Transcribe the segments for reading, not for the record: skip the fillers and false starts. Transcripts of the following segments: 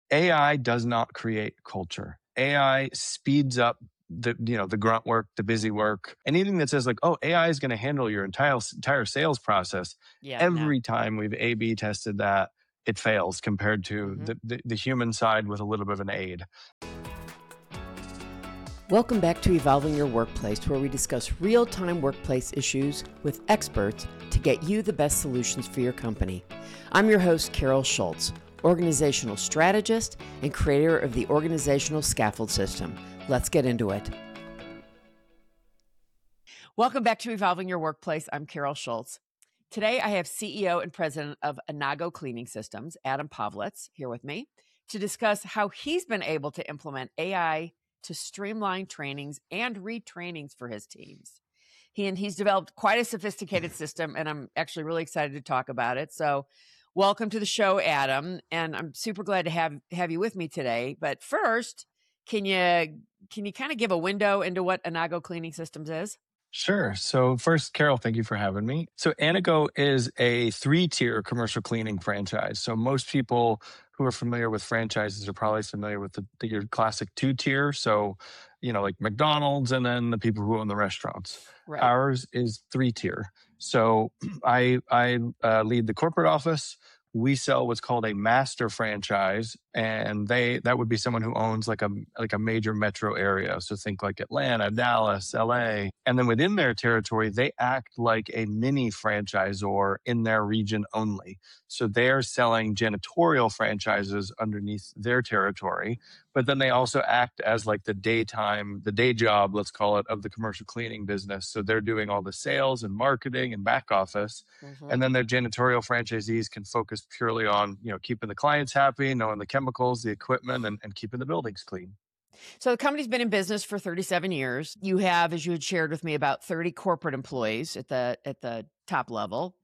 AI does not create culture. AI speeds up the grunt work, the busy work. Anything that says like, oh, AI is going to handle your entire sales process. Yeah, Every time we've A/B tested that, it fails compared to the human side with a little bit of an aid. Welcome back to Evolving Your Workplace, where we discuss real-time workplace issues with experts to get you the best solutions for your company. I'm your host, Carol Schultz, organizational strategist and creator of the Organizational Scaffold System. Let's get into it. Welcome back to Evolving Your Workplace. I'm Carol Schultz. Today, I have CEO and president of Inago Cleaning Systems, Adam Pavlitz, here with me to discuss how he's been able to implement AI to streamline trainings and retrainings for his teams. He's developed quite a sophisticated system, and I'm actually really excited to talk about it. So welcome to the show, Adam, and I'm super glad to have you with me today. But first, can you kind of give a window into what Inago Cleaning Systems is? Sure. So first, Carol, thank you for having me. So Inago is a 3-tier commercial cleaning franchise. So most people who are familiar with franchises are probably familiar with your classic 2-tier. So, like McDonald's and then the people who own the restaurants. Right. Ours is 3-tier. So I lead the corporate office. We sell what's called a master franchise, and that would be someone who owns like a major metro area. So think like Atlanta, Dallas, LA. And then within their territory, they act like a mini franchisor in their region only. So they're selling janitorial franchises underneath their territory, but then they also act as like the day job, let's call it, of the commercial cleaning business. So they're doing all the sales and marketing and back office. Mm-hmm. And then their janitorial franchisees can focus purely on, keeping the clients happy, knowing the chemicals, the equipment, and keeping the buildings clean. So the company's been in business for 37 years. You have, as you had shared with me, about 30 corporate employees at the top level.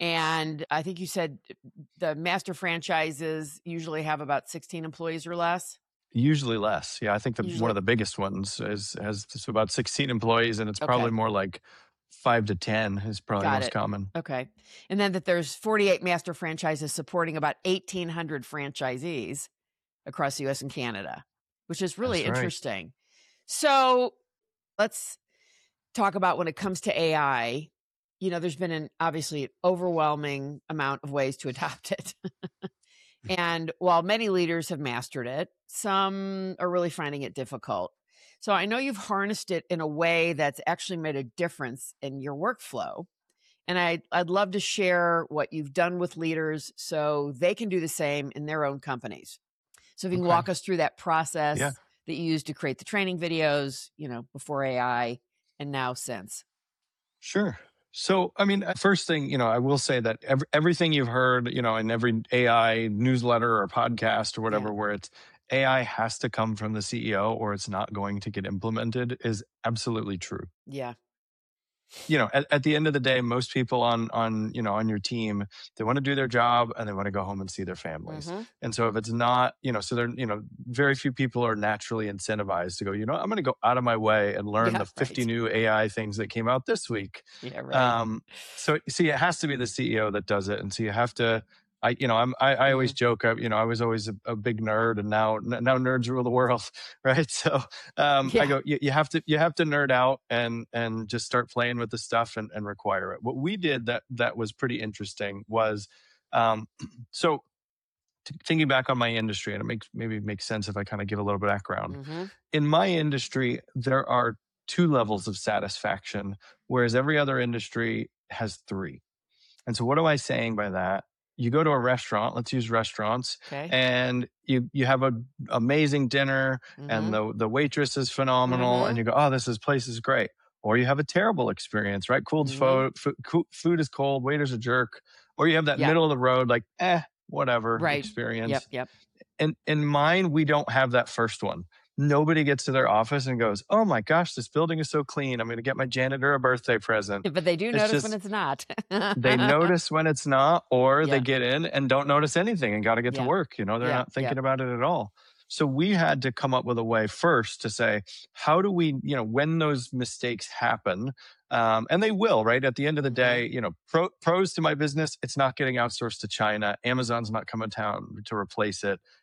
And I think you said the master franchises usually have about 16 employees or less. Usually less. Yeah, I think one of the biggest ones has about 16 employees, and it's probably more like 5 to 10 is probably most common. Okay. And then that there's 48 master franchises supporting about 1,800 franchisees across the U.S. and Canada, which is really interesting. Right. So let's talk about when it comes to AI. There's been an obviously overwhelming amount of ways to adopt it. And while many leaders have mastered it, some are really finding it difficult. So I know you've harnessed it in a way that's actually made a difference in your workflow. And I'd love to share what you've done with leaders so they can do the same in their own companies. So if you can walk us through that process that you used to create the training videos, before AI and now since. Sure. So, first thing, I will say that everything you've heard, in every AI newsletter or podcast or whatever, where it's AI has to come from the CEO or it's not going to get implemented is absolutely true. Yeah. At the end of the day, most people on your team, they want to do their job and they want to go home and see their families. Mm-hmm. And so if it's not, so they're, very few people are naturally incentivized to go, I'm going to go out of my way and learn the 50 new AI things that came out this week. Yeah, right. So it has to be the CEO that does it. And so you have to, I always joke, I was always a big nerd, and now nerds rule the world, right? So I go, you have to nerd out and just start playing with the stuff and require it. What we did that was pretty interesting was, so thinking back on my industry, and it makes sense if I kind of give a little bit of background. Mm-hmm. In my industry, there are 2 levels of satisfaction, whereas every other industry has 3. And so what am I saying by that? You go to a restaurant, let's use restaurants, and you have an amazing dinner, mm-hmm. and the waitress is phenomenal, mm-hmm. and you go, oh, this place is great. Or you have a terrible experience, right? Mm-hmm. Food is cold, waiter's a jerk. Or you have that middle of the road, like, whatever experience. Yep. And in mine, we don't have that first one. Nobody gets to their office and goes, oh my gosh, this building is so clean. I'm going to get my janitor a birthday present. But they do notice when it's not. They notice when it's not, or they get in and don't notice anything and got to get to work. They're not thinking about it at all. So we had to come up with a way first to say, how do we, when those mistakes happen, and they will, right? At the end of the day, pros to my business, it's not getting outsourced to China. Amazon's not coming down to replace it.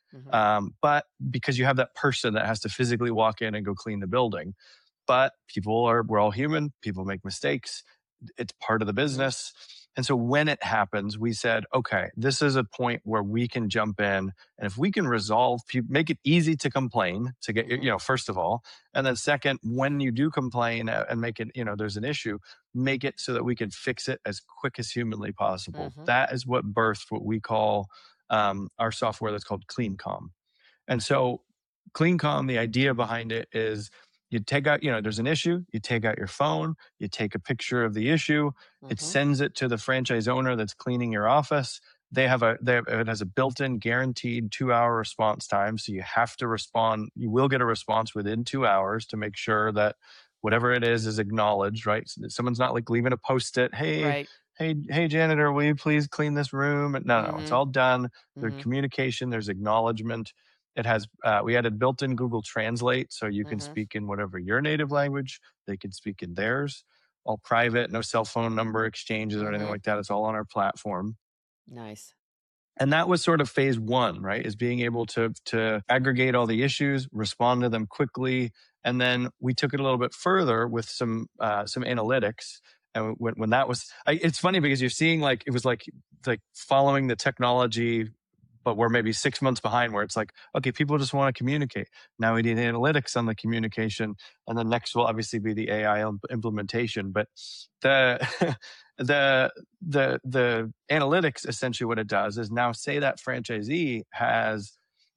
But because you have that person that has to physically walk in and go clean the building. But we're all human. People make mistakes. It's part of the business. And so when it happens, we said, okay, this is a point where we can jump in. And if we can make it easy to complain, to get, first of all. And then second, when you do complain and make it, there's an issue, make it so that we can fix it as quick as humanly possible. That is what birthed what we call our software that's called CleanCom. And so CleanCom, the idea behind it is you take out, there's an issue, you take out your phone, you take a picture of the issue, it sends it to the franchise owner that's cleaning your office. It has a built-in guaranteed 2-hour response time. So you have to respond. You will get a response within 2 hours to make sure that whatever it is acknowledged, right? So someone's not like leaving a Post-it, hey, janitor, will you please clean this room? No, it's all done. There's communication, there's acknowledgement. It has, we added built-in Google Translate, so you can speak in whatever your native language, they can speak in theirs. All private, no cell phone number exchanges or anything like that. It's all on our platform. Nice. And that was sort of phase one, right? Is being able to aggregate all the issues, respond to them quickly. And then we took it a little bit further with some analytics. And when that was, it's funny because you're seeing it was like following the technology, but we're maybe 6 months behind, where it's like, okay, people just want to communicate. Now we need analytics on the communication. And then next will obviously be the AI implementation. But the analytics, essentially what it does is now say that franchisee has,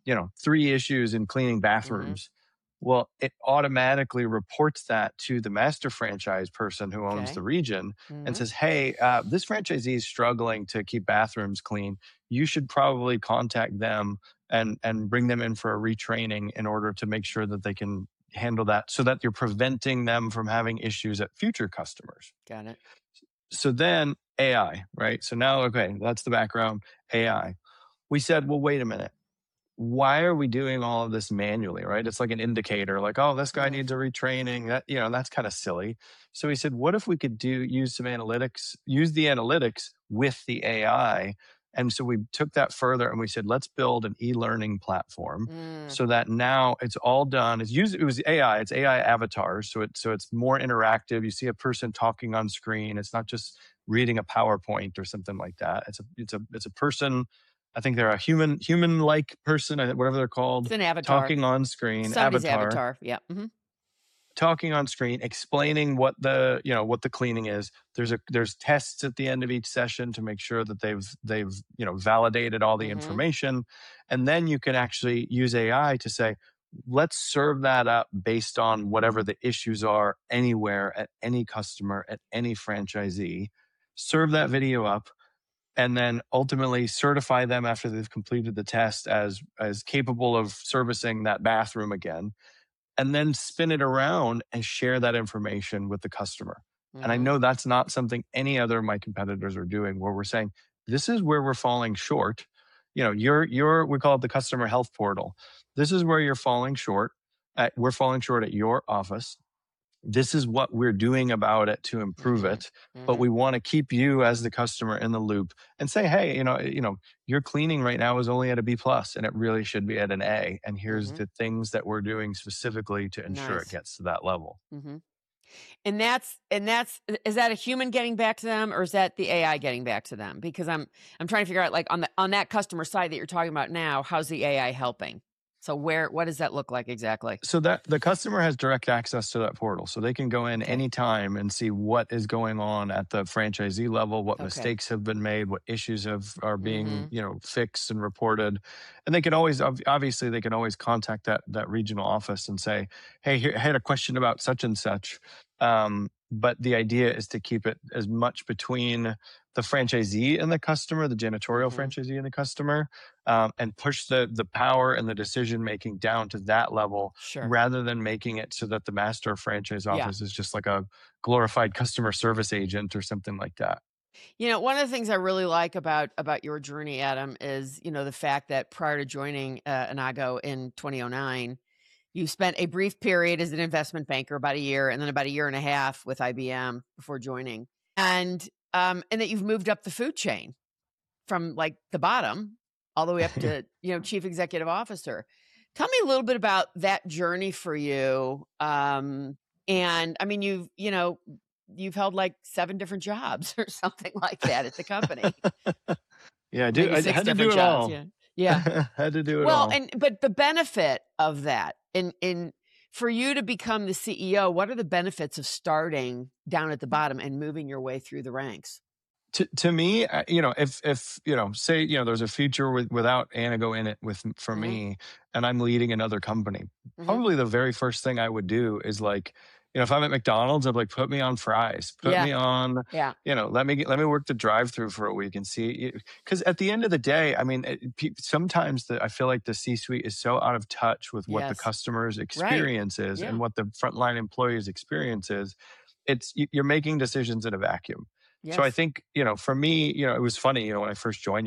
3 issues in cleaning bathrooms. Well, it automatically reports that to the master franchise person who owns the region and says, hey, this franchisee is struggling to keep bathrooms clean. You should probably contact them and bring them in for a retraining in order to make sure that they can handle that, so that you're preventing them from having issues at future customers. Got it. So then AI, right? So now, okay, that's the background, AI. We said, well, wait a minute. Why are we doing all of this manually, right? It's like an indicator, like, oh, this guy needs a retraining. That, that's kind of silly. So we said, what if we could use the analytics with the AI? And so we took that further and we said, let's build an e-learning platform so that now it's all done. It was AI, it's AI avatars. So it's more interactive. You see a person talking on screen. It's not just reading a PowerPoint or something like that. It's a person. I think they're a human-like person, whatever they're called. It's an avatar. Talking on screen. Somebody's avatar. Yeah. Talking on screen, explaining what the cleaning is. There's tests at the end of each session to make sure that they've validated all the information. And then you can actually use AI to say, let's serve that up based on whatever the issues are anywhere, at any customer, at any franchisee. Serve that video up, and then ultimately certify them after they've completed the test as capable of servicing that bathroom again, and then spin it around and share that information with the customer. And I know that's not something any other of my competitors are doing, where we're saying, this is where we're falling short. We call it the customer health portal. This is where you're falling short. We're falling short at your office. This is what we're doing about it to improve it. But we want to keep you as the customer in the loop and say, hey, your cleaning right now is only at a B+ and it really should be at an A. And here's the things that we're doing specifically to ensure it gets to that level. And that's is that a human getting back to them, or is that the AI getting back to them? Because I'm trying to figure out, like, on that customer side that you're talking about now, how's the AI helping? So what does that look like exactly? So that the customer has direct access to that portal. So they can go in anytime and see what is going on at the franchisee level, what mistakes have been made, what issues are being, fixed and reported. And they can always, obviously they can always contact that regional office and say, hey, I had a question about such and such. But the idea is to keep it as much between the franchisee and the customer, the janitorial franchisee and the customer, and push the power and the decision-making down to that level, rather than making it so that the master franchise office is just like a glorified customer service agent or something like that. One of the things I really like about your journey, Adam, is, the fact that prior to joining Inago in 2009, you spent a brief period as an investment banker, about a year, and then about a year and a half with IBM before joining. And that you've moved up the food chain from, like, the bottom all the way up to, chief executive officer. Tell me a little bit about that journey for you. And I mean, you've held like 7 different jobs or something like that at the company. Yeah, I do. Maybe I 6 had to do different it jobs. all. Yeah. Yeah. Had to do it Well, all. but the benefit of that in for you to become the CEO, what are the benefits of starting down at the bottom and moving your way through the ranks? To me, if say there's a future without Anago in it for me, and I'm leading another company, probably the very first thing I would do is like, if I'm at McDonald's, I'd like put me on fries, put me on, Yeah. let me work the drive-through for a week and see, because at the end of the day, I mean, sometimes I feel like the C-suite is so out of touch with what the customer's experience is and what the frontline employee's experience is. You're making decisions in a vacuum. Yes. So I think, for me, it was funny, when I first joined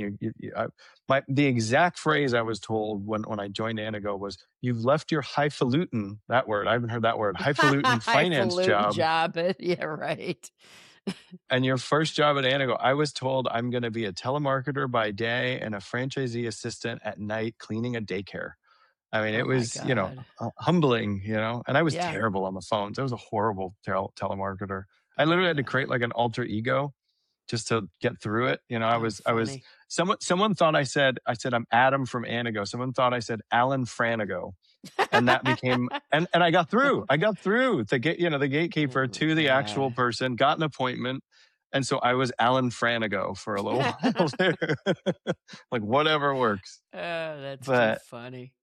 the exact phrase I was told when I joined Anago was, "You've left your highfalutin," that word, I haven't heard that word, highfalutin finance job. Yeah, right. And your first job at Anago, I was told I'm going to be a telemarketer by day and a franchisee assistant at night cleaning a daycare. I mean, it was, humbling, and I was terrible on the phones. I was a horrible telemarketer. I literally had to create like an alter ego just to get through it. I was someone thought I said I'm Adam from Anago. Someone thought I said Alan Franago. And that became, and I got through. I got through the gatekeeper to the actual person, got an appointment. And so I was Alan Franago for a little while there. Like whatever works. That's too funny.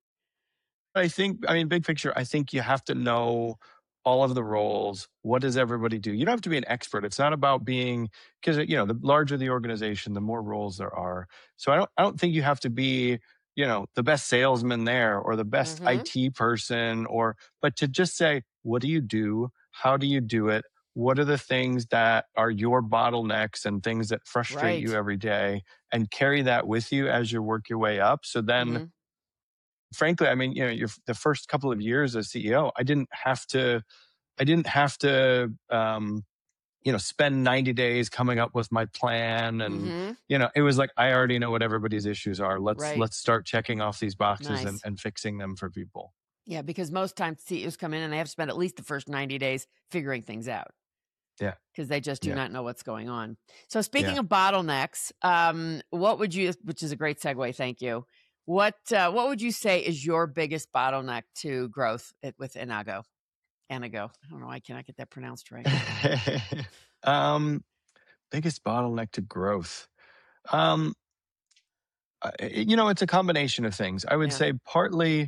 I think, big picture, I think you have to know all of the roles. What does everybody do? You don't have to be an expert. It's not about being, because, the larger the organization, the more roles there are. So I don't think you have to be, the best salesman there or the best IT person, but to just say, what do you do? How do you do it? What are the things that are your bottlenecks and things that frustrate you every day, and carry that with you as you work your way up. So then, frankly, the first couple of years as CEO, I didn't have to, spend 90 days coming up with my plan. And, it was like, I already know what everybody's issues are. Let's start checking off these boxes and fixing them for people. Yeah. Because most times CEOs come in and they have to spend at least the first 90 days figuring things out. Yeah. Because they just do not know what's going on. So speaking of bottlenecks, what would you, which is a great segue, thank you. What would you say is your biggest bottleneck to growth with Anago? Anago. I don't know. I cannot get that pronounced right. Biggest bottleneck to growth. It's a combination of things. I would say partly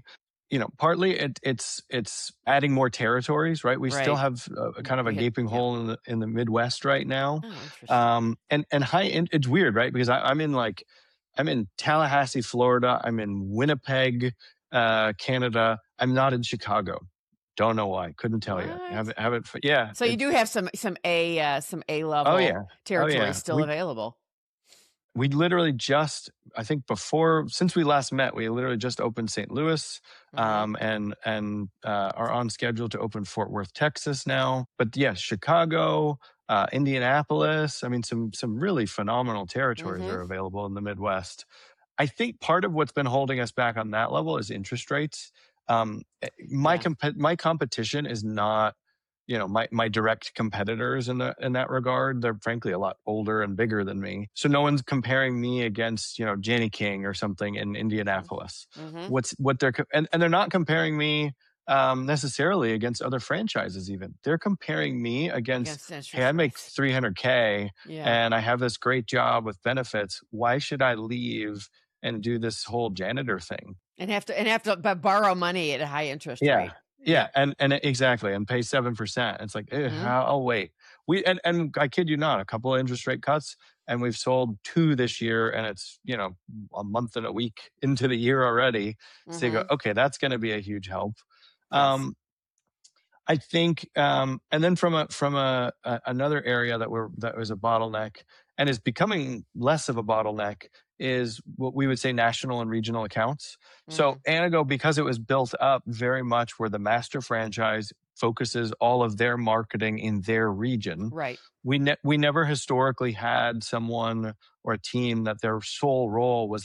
it's adding more territories, right? We still have kind of a gaping hole in the Midwest right now. Oh, and it's weird, right? Because I'm in Tallahassee, Florida. I'm in Winnipeg, Canada. I'm not in Chicago. Don't know why. Couldn't tell you. Haven't. Yeah. So you do have some A level territory still available. We literally just, I think since we last met, we literally just opened St. Louis, and are on schedule to open Fort Worth, Texas now. But yes, Chicago, Indianapolis. Some really phenomenal territories are available in the Midwest. I think part of what's been holding us back on that level is interest rates. My competition is not, my direct competitors in that regard. They're frankly a lot older and bigger than me. So no one's comparing me against, Jenny King or something in Indianapolis. And they're not comparing me necessarily against other franchises even. They're comparing me against hey, I make $300K and I have this great job with benefits. Why should I leave and do this whole janitor thing? And have to borrow money at a high interest rate. Yeah. And exactly. And pay 7%. It's like, I'll wait. And I kid you not, a couple of interest rate cuts, and we've sold 2 this year, and it's, a month and a week into the year already. So you go, okay, that's going to be a huge help. Yes. I think, and then from another area that was a bottleneck and is becoming less of a bottleneck is what we would say national and regional accounts. So Anago, because it was built up very much where the master franchise focuses all of their marketing in their region. Right. We never historically had someone or a team that their sole role was like,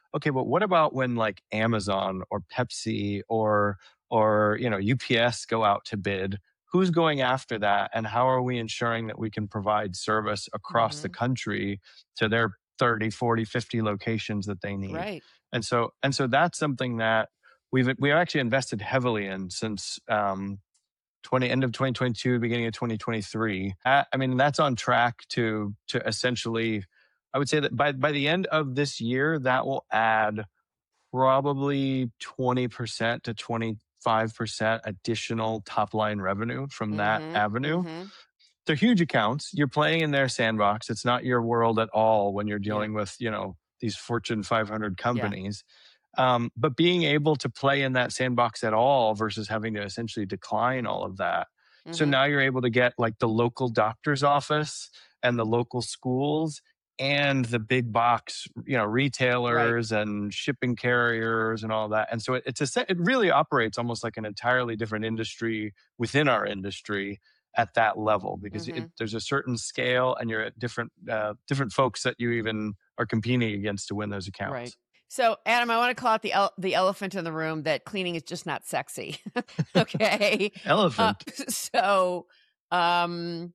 okay, but what about when like Amazon or Pepsi or UPS go out to bid? Who's going after that, and how are we ensuring that we can provide service across the country to their 30, 40, 50 locations that they need? Right. And so that's something that we've actually invested heavily in since end of 2022, beginning of 2023. I mean, that's on track to essentially, I would say that by the end of this year, that will add probably 20% to 25% additional top line revenue from that avenue. They're huge accounts. You're playing in their sandbox. It's not your world at all when you're dealing with, these Fortune 500 companies. But being able to play in that sandbox at all versus having to essentially decline all of that. So now you're able to get like the local doctor's office and the local schools and the big box, retailers and shipping carriers and all that. And so it really operates almost like an entirely different industry within our industry at that level, because there's a certain scale and you're at different folks that you even are competing against to win those accounts. Right. So, Adam, I want to call out the elephant in the room, that cleaning is just not sexy. Okay. Elephant. I'm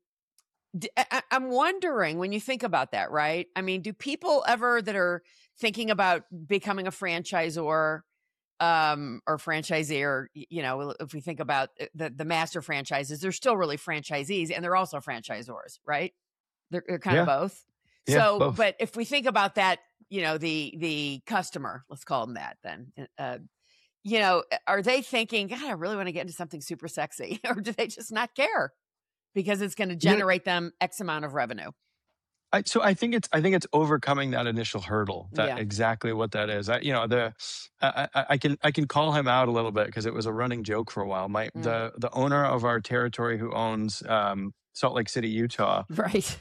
wondering, when you think about that, right? I mean, do people ever that are thinking about becoming a franchisor or franchisee, or, if we think about the master franchises, they're still really franchisees and they're also franchisors, right? They're kind of both. Yeah, so, both. But if we think about that, the customer, let's call them that then, are they thinking, God, I really want to get into something super sexy, or do they just not care because it's going to generate them X amount of revenue? So I think it's overcoming that initial hurdle. Exactly what that is. I can call him out a little bit because it was a running joke for a while. The owner of our territory, who owns Salt Lake City, Utah, right?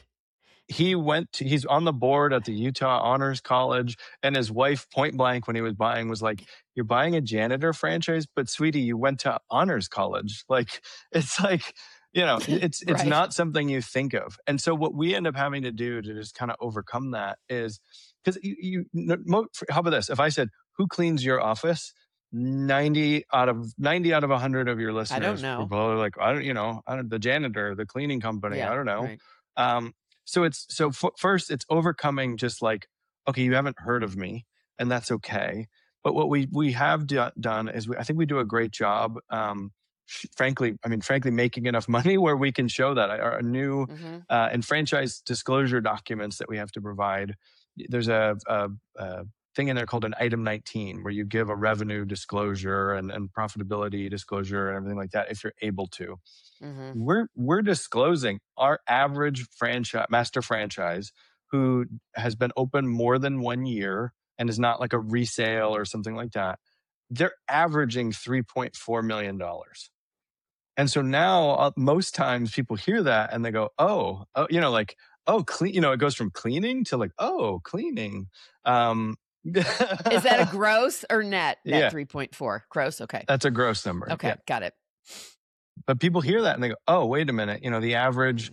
He's on the board at the Utah Honors College, and his wife, point blank, when he was buying, was like, "You're buying a janitor franchise, but sweetie, you went to Honors College." Like, it's like, it's Right. not something you think of. And so what we end up having to do to just kind of overcome that is, because how about this? If I said, "Who cleans your office?" 90 out of 100 of your listeners, I don't know, were probably like, I don't, the janitor, the cleaning company, I don't know. Right. So first, it's overcoming just like, okay, you haven't heard of me, and that's okay. But what we have done is I think we do a great job. Frankly, making enough money where we can show that. Our new and franchise disclosure documents that we have to provide. There's a thing in there called an item 19, where you give a revenue disclosure and profitability disclosure and everything like that, if you're able to. We're disclosing our average master franchise who has been open more than 1 year and is not like a resale or something like that. They're averaging $3.4 million. And so now most times people hear that and they go, oh, clean, it goes from cleaning to like, oh, cleaning. Is that a gross or net? That 3.4 gross. Okay. That's a gross number. Okay. Got it. But people hear that and they go, oh, wait a minute. The average,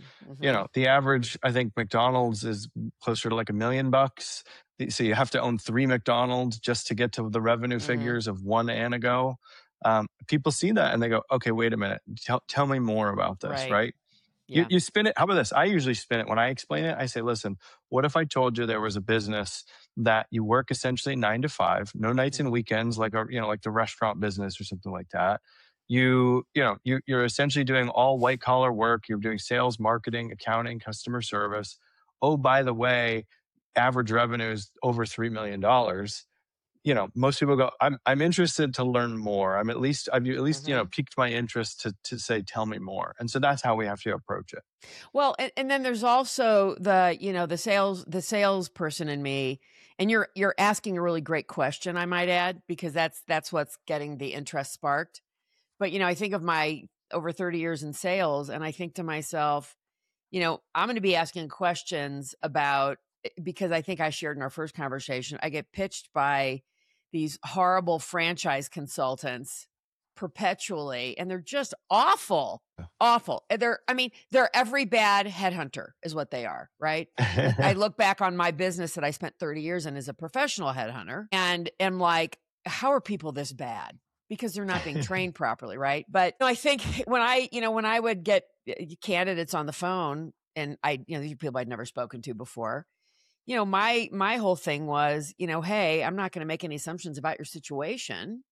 I think McDonald's is closer to like $1 million. So you have to own 3 McDonald's just to get to the revenue figures of one Anago. People see that and they go, okay, wait a minute. Tell me more about this, right? Yeah. You spin it. How about this? I usually spin it when I explain it. I say, listen, what if I told you there was a business that you work essentially 9 to 5, no nights and weekends, like like the restaurant business or something like that. You're essentially doing all white collar work. You're doing sales, marketing, accounting, customer service. Oh, by the way, average revenue is over $3 million. Most people go, I'm interested to learn more. I've at least piqued my interest to say, tell me more. And so that's how we have to approach it. Well, and then there's also the salesperson in me, and you're asking a really great question, I might add, because that's what's getting the interest sparked. But, I think of my over 30 years in sales, and I think to myself, I'm going to be asking questions about, because I think I shared in our first conversation, I get pitched by these horrible franchise consultants perpetually, and they're just awful. Awful. They're every bad headhunter is what they are, right? I look back on my business that I spent 30 years in as a professional headhunter and am like, how are people this bad? Because they're not being trained properly, right? But I think when I would get candidates on the phone, and these are people I'd never spoken to before, my whole thing was, hey, I'm not going to make any assumptions about your situation,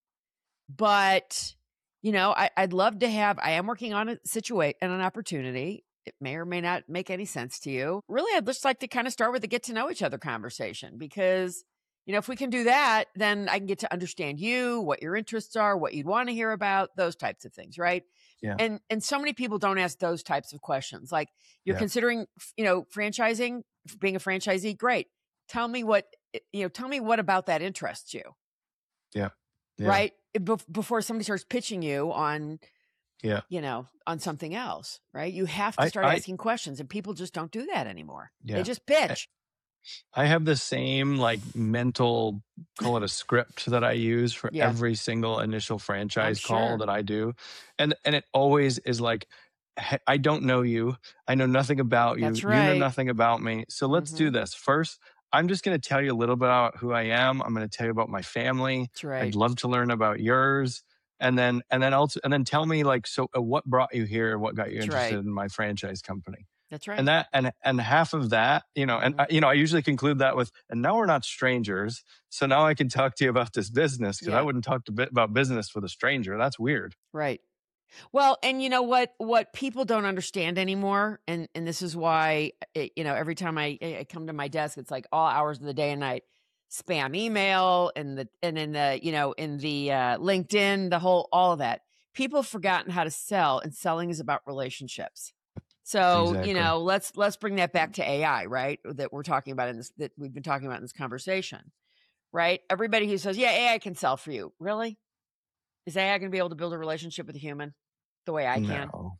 but I'd love to I am working on an opportunity. It may or may not make any sense to you. Really, I'd just like to kind of start with a get to know each other conversation, because if we can do that, then I can get to understand you, what your interests are, what you'd want to hear about, those types of things, right? Yeah. And so many people don't ask those types of questions. Like, you're considering, franchising, being a franchisee, great. Tell me what about that interests you. Yeah. Right? Before somebody starts pitching you on, on something else, right? You have to start asking questions, and people just don't do that anymore. Yeah. They just pitch. I have the same mental, call it a script, that I use for every single initial franchise call that I do. And it always is like, hey, I don't know you. I know nothing about you. That's right. You know nothing about me. So let's do this. First, I'm just going to tell you a little bit about who I am. I'm going to tell you about my family. That's right. I'd love to learn about yours. And then tell me what brought you here? What got you interested in my franchise company? That's right. And half of that, I usually conclude that with, and now we're not strangers. So now I can talk to you about this business, because I wouldn't talk about business with a stranger. That's weird. Right. Well, and what people don't understand anymore, and this is why, every time I come to my desk, it's like all hours of the day and night, spam email and in the LinkedIn, all of that. People have forgotten how to sell, and selling is about relationships. So, exactly. let's bring that back to AI, right? That we're talking about that we've been talking about in this conversation, right? Everybody who says, yeah, AI can sell for you. Really? Is AI going to be able to build a relationship with a human the way I can? No.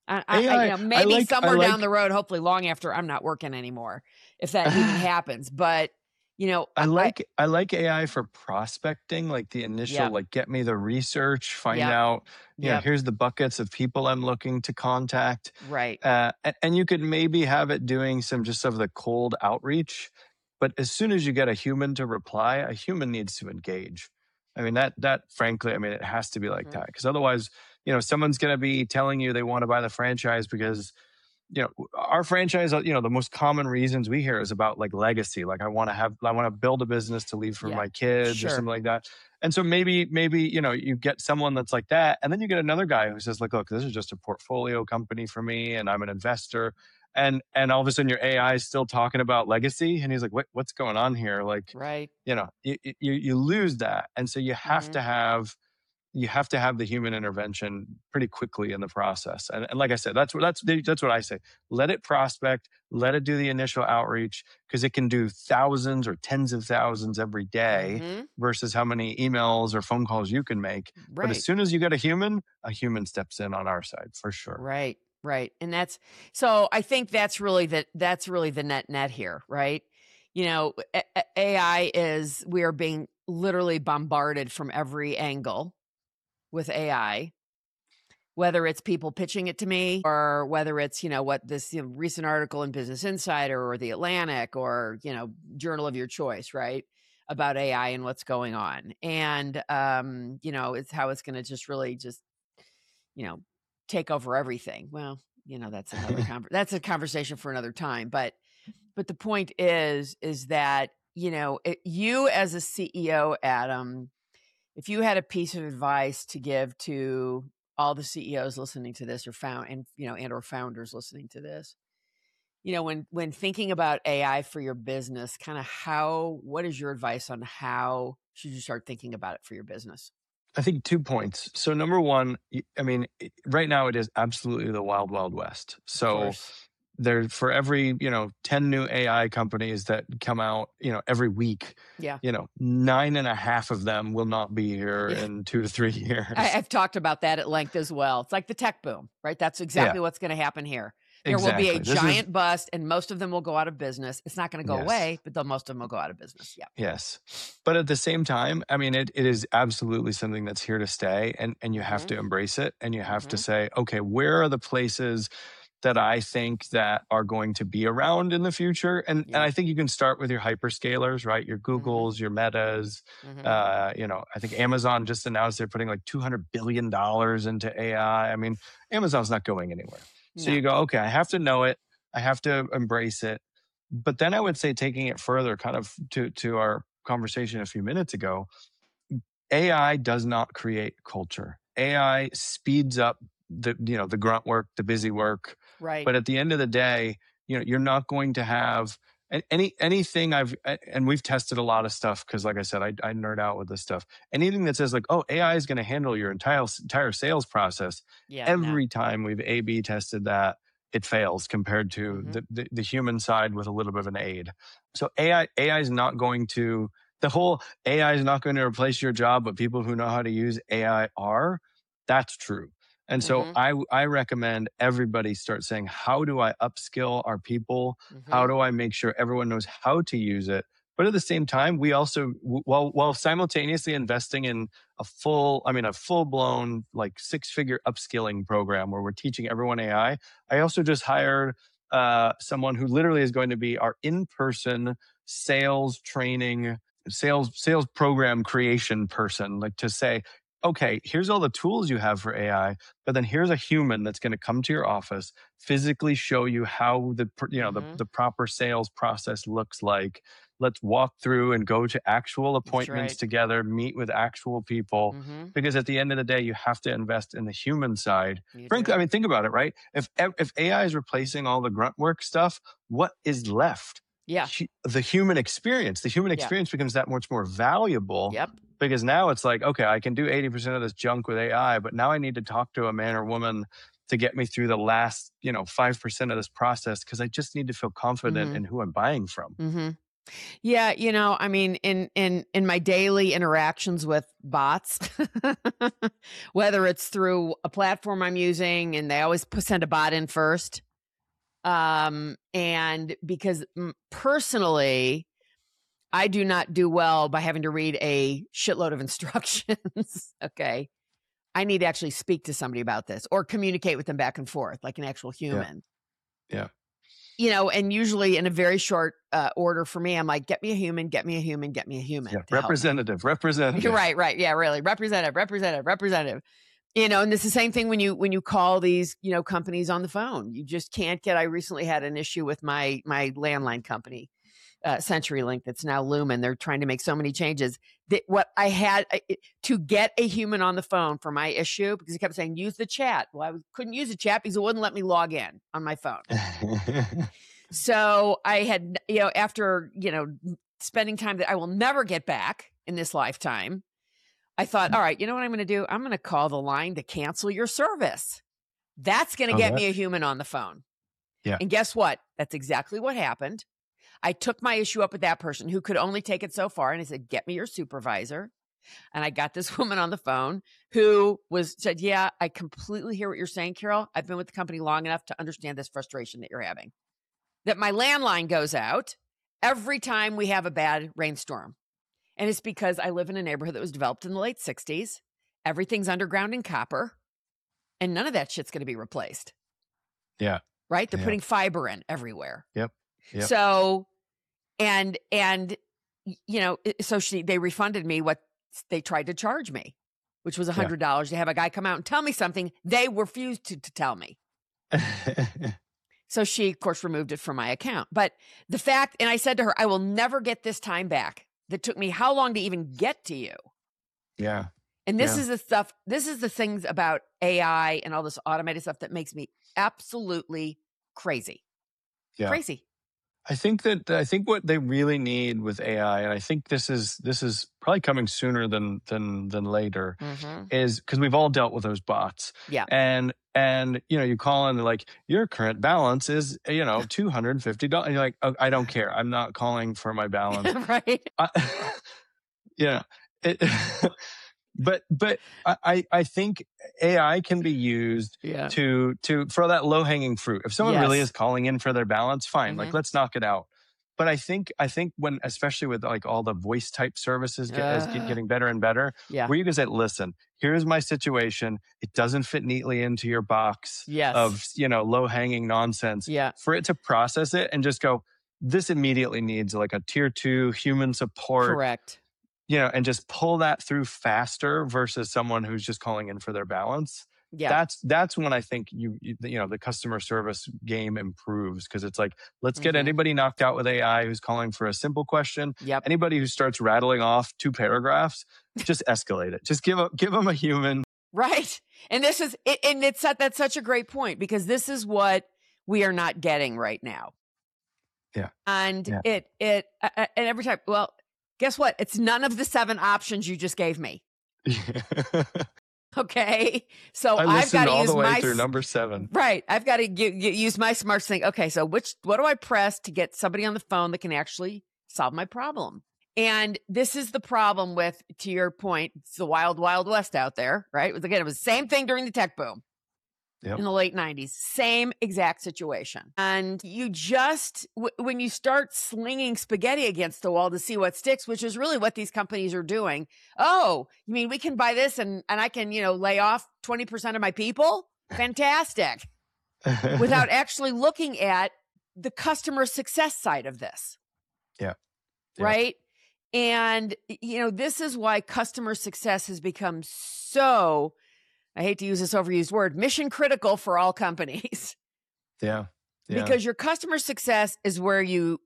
Maybe somewhere down the road, hopefully long after I'm not working anymore, if that even happens. But I like AI for prospecting, like the initial, get me the research, find out, here's the buckets of people I'm looking to contact. Right. And you could maybe have it doing some just of the cold outreach. But as soon as you get a human to reply, a human needs to engage. I mean, that frankly, it has to be like that, because otherwise, someone's going to be telling you they want to buy the franchise because, our franchise, the most common reasons we hear is about legacy. Like, I want to build a business to leave for my kids or something like that. And so maybe, you get someone that's like that. And then you get another guy who says, look, this is just a portfolio company for me, and I'm an investor. And all of a sudden your AI is still talking about legacy. And he's like, what's going on here? Right. You lose that. And so you have to have the human intervention pretty quickly in the process. And like I said, that's what I say. Let it prospect, let it do the initial outreach, because it can do thousands or tens of thousands every day versus how many emails or phone calls you can make. Right. But as soon as you get a human steps in on our side for sure. Right. Right. And so I think that's really the net here, right? AI we are being literally bombarded from every angle with AI, whether it's people pitching it to me, or whether it's, what this recent article in Business Insider or The Atlantic or, journal of your choice, right, about AI and what's going on. And, it's how it's going to just really take over everything. Well, that's another that's a conversation for another time. But the point is that, you as a CEO, Adam, if you had a piece of advice to give to all the CEOs listening to this, or founders listening to this, when thinking about AI for your business, kind of what is your advice on how should you start thinking about it for your business? I think 2 points. So number one, right now it is absolutely the wild, wild west. So there, for every 10 new AI companies that come out every week, 9.5 of them will not be here in 2 to 3 years. I've talked about that at length as well. It's like the tech boom, right? That's exactly what's going to happen here. There will be a giant bust, and most of them will go out of business. It's not going to go away, but most of them will go out of business. Yeah. Yes. But at the same time, I mean, it is absolutely something that's here to stay, and you have to embrace it, and you have to say, okay, where are the places that I think that are going to be around in the future? And I think you can start with your hyperscalers, right? Your Googles, your Metas. I think Amazon just announced they're putting like $200 billion into AI. I mean, Amazon's not going anywhere. So you go, okay, I have to know it. I have to embrace it. But then I would say, taking it further, kind of to our conversation a few minutes ago, AI does not create culture. AI speeds up the grunt work, the busy work. Right. But at the end of the day, you're not going to have anything and we've tested a lot of stuff, because like I said, I nerd out with this stuff. Anything that says like, oh, AI is going to handle your entire sales process. Every time we've A/B tested that, it fails compared to the human side with a little bit of an aid. So AI is not going to, the whole AI is not going to replace your job, but people who know how to use AI are. That's true. And so I recommend everybody start saying, how do I upskill our people? How do I make sure everyone knows how to use it? But at the same time, we also, while simultaneously investing in a full-blown like 6-figure upskilling program where we're teaching everyone AI, I also just hired someone who literally is going to be our in-person sales training, sales program creation person, like to say, okay, here's all the tools you have for AI, but then here's a human that's going to come to your office, physically show you how the proper sales process looks like. Let's walk through and go to actual appointments together, meet with actual people, because at the end of the day, you have to invest in the human side. Frankly, I mean, think about it, right? If AI is replacing all the grunt work stuff, what is left? Yeah. The human experience. The human experience becomes that much more valuable. Yep. Because now it's like, okay, I can do 80% of this junk with AI, but now I need to talk to a man or woman to get me through the last, 5% of this process, because I just need to feel confident in who I'm buying from. Yeah, I mean, in my daily interactions with bots, whether it's through a platform I'm using, and they always send a bot in first, and because personally, I do not do well by having to read a shitload of instructions. Okay. I need to actually speak to somebody about this or communicate with them back and forth like an actual human. Yeah. And usually in a very short order for me, I'm like, get me a human, get me a human, get me a human. Yeah. Representative. You're right. Yeah, really. Representative. And it's the same thing when you call these, companies on the phone. You just can't get, I recently had an issue with my landline company. CenturyLink, that's now Lumen. They're trying to make so many changes that what I had to get a human on the phone for my issue, because he kept saying, use the chat. Well, I couldn't use the chat because it wouldn't let me log in on my phone. So I had, after, spending time that I will never get back in this lifetime, I thought, all right, you know what I'm going to do? I'm going to call the line to cancel your service. That's going to get me a human on the phone. Yeah. And guess what? That's exactly what happened. I took my issue up with that person who could only take it so far. And I said, get me your supervisor. And I got this woman on the phone who said, yeah, I completely hear what you're saying, Carol. I've been with the company long enough to understand this frustration that you're having. That my landline goes out every time we have a bad rainstorm. And it's because I live in a neighborhood that was developed in the late 60s. Everything's underground in copper. And none of that shit's going to be replaced. Yeah. Right? They're putting fiber in everywhere. Yep. So, so they refunded me what they tried to charge me, which was $100 to have a guy come out and tell me something they refused to tell me. So she, of course, removed it from my account. But the fact, and I said to her, I will never get this time back. That took me how long to even get to you? Yeah. And this is the stuff, this is the things about AI and all this automated stuff that makes me absolutely crazy. Yeah. Crazy. I think what they really need with AI, and I think this is probably coming sooner than later, is because we've all dealt with those bots. Yeah. And you call in, like, your current balance is $250. And you're like, oh, I don't care. I'm not calling for my balance. Right. But I think AI can be used to for that low hanging fruit. If someone really is calling in for their balance, fine, like let's knock it out. But I think when, especially with like all the voice type services getting better and better, where you can say, listen, here's my situation. It doesn't fit neatly into your box of, low hanging nonsense. For it to process it and just go, this immediately needs like a tier 2 human support. Correct. And just pull that through faster versus someone who's just calling in for their balance. That's when I think the customer service game improves, because it's like, let's get anybody knocked out with AI who's calling for a simple question. Anybody who starts rattling off 2 paragraphs, just escalate it. Just give them a human. Right. And that's such a great point, because this is what we are not getting right now. Yeah. And and every time, well, guess what? It's none of the 7 options you just gave me. Okay. So I've got to use all the way through number 7. Right. I've got to use my smarts thing. Okay. So what do I press to get somebody on the phone that can actually solve my problem? And this is the problem with, to your point, it's the wild, wild west out there, right? It was the same thing during the tech boom. In the late 90s, same exact situation. And you just, when you start slinging spaghetti against the wall to see what sticks, which is really what these companies are doing. Oh, you mean we can buy this and I can, lay off 20% of my people? Fantastic. Without actually looking at the customer success side of this. Right? And, this is why customer success has become so, I hate to use this overused word, mission critical for all companies. Yeah. Because your customer success is where you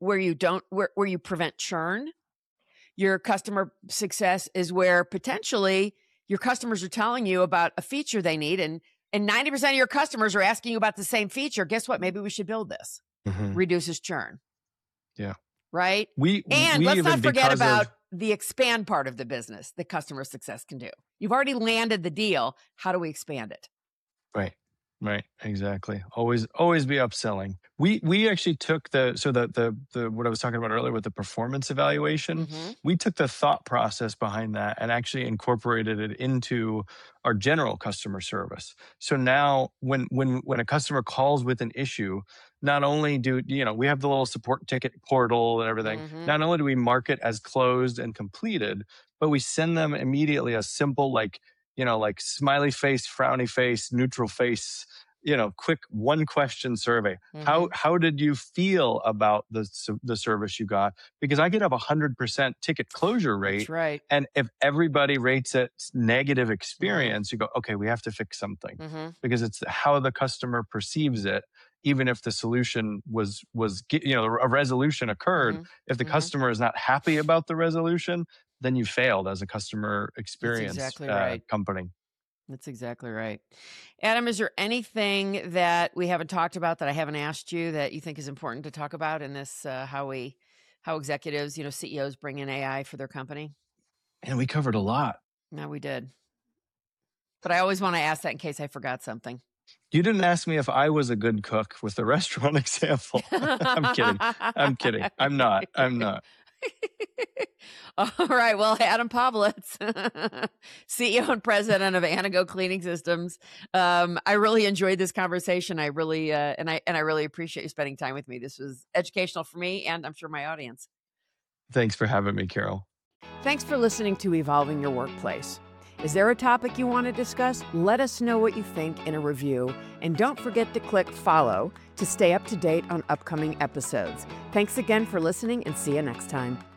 prevent churn. Your customer success is where potentially your customers are telling you about a feature they need, and 90% of your customers are asking you about the same feature. Guess what? Maybe we should build this. Reduces churn. Yeah. Right? Let's not forget about the expand part of the business that customer success can do. You've already landed the deal. How do we expand it? Right. Exactly. Always be upselling. We actually took the what I was talking about earlier with the performance evaluation. We took the thought process behind that and actually incorporated it into our general customer service. So now when a customer calls with an issue, not only do we have the little support ticket portal and everything, not only do we mark it as closed and completed, but we send them immediately a simple like smiley face, frowny face, neutral face, quick 1 question survey. How did you feel about the service you got? Because I could have 100% ticket closure rate. That's right. And if everybody rates it negative experience, you go, okay, we have to fix something, because it's how the customer perceives it. Even if the solution was a resolution occurred, if the customer is not happy about the resolution, then you failed as a customer experience company. That's exactly right. Adam, is there anything that we haven't talked about that I haven't asked you that you think is important to talk about in this, how executives, CEOs bring in AI for their company? And we covered a lot. No, we did. But I always want to ask that in case I forgot something. You didn't ask me if I was a good cook with the restaurant example. I'm kidding. I'm not. All right. Well, Adam Pawlowitz, CEO and president of Anago Cleaning Systems. I really enjoyed this conversation. I really appreciate you spending time with me. This was educational for me, and I'm sure my audience. Thanks for having me, Carol. Thanks for listening to Evolving Your Workplace. Is there a topic you want to discuss? Let us know what you think in a review. And don't forget to click follow to stay up to date on upcoming episodes. Thanks again for listening, and see you next time.